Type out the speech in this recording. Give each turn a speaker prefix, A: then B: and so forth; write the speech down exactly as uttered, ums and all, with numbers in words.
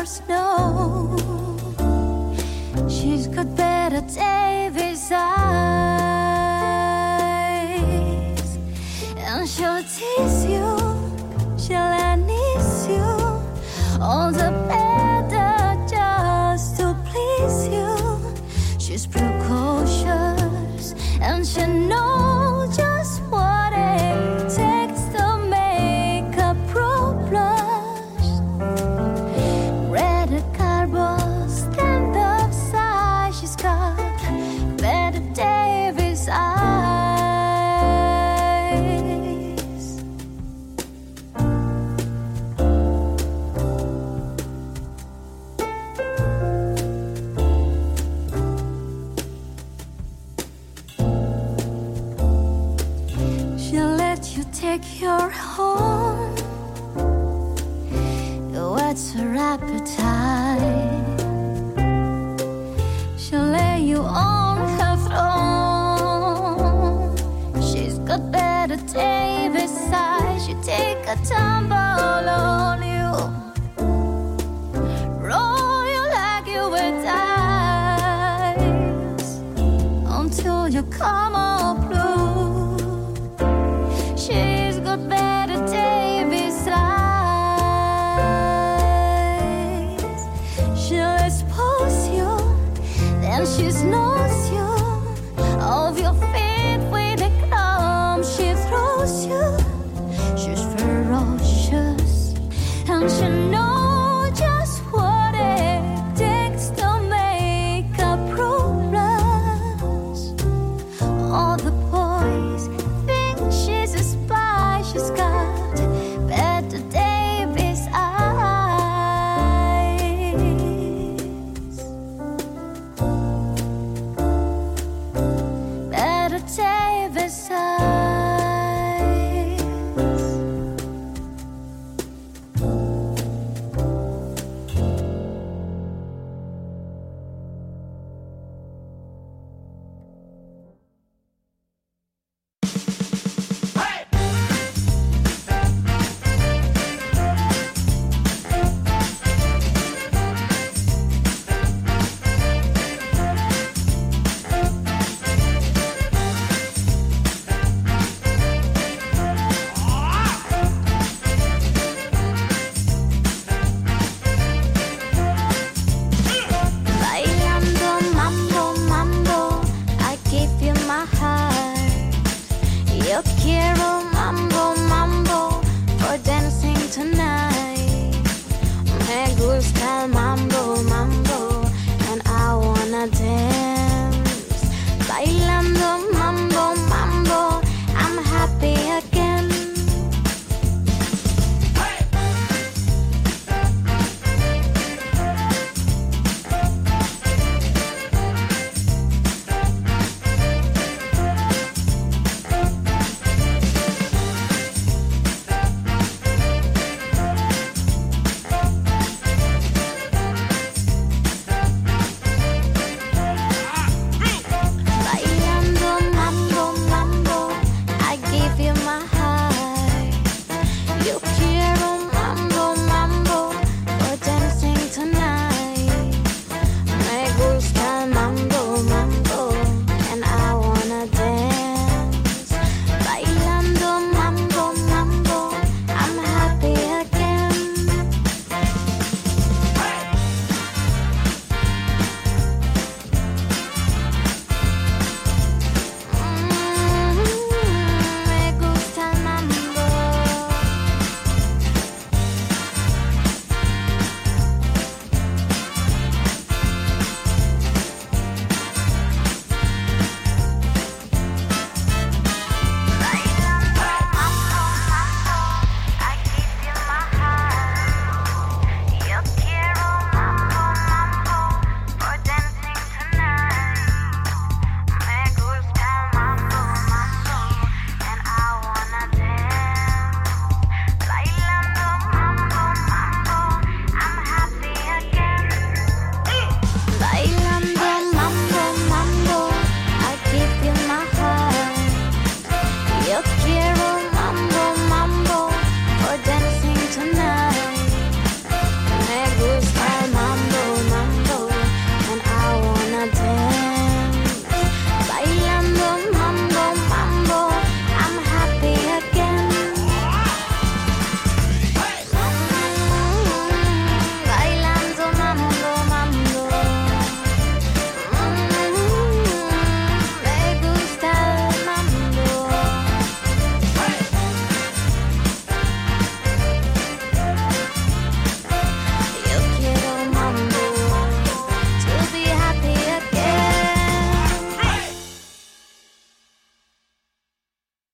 A: others know. She's got better Davis eyes, and she'll tease you, she'll anease you, all the better just to please you. She's precocious, and she knows just what it takes to make a pro blush. Red carbo, stand up size, she's got better Davis eyes. She'll let you take your home. What's her appetite? She'll lay you on her throne. She's got better Davis size. She take a tumble on you, roll you like you were dice until you come all blue. She's got better Davis eyes. She'll expose you, then she knows you off your feet with a crumb she throws you. She's ferocious, and she knows just what it takes to make a pro blush. All the boys think she's a spy. She's got better Davis eyes, better Davis eyes. Bailando mambo, mambo, I give you my heart. Yo quiero mambo, mambo, for dancing tonight. Me gusta el mambo, mambo, and I wanna dance.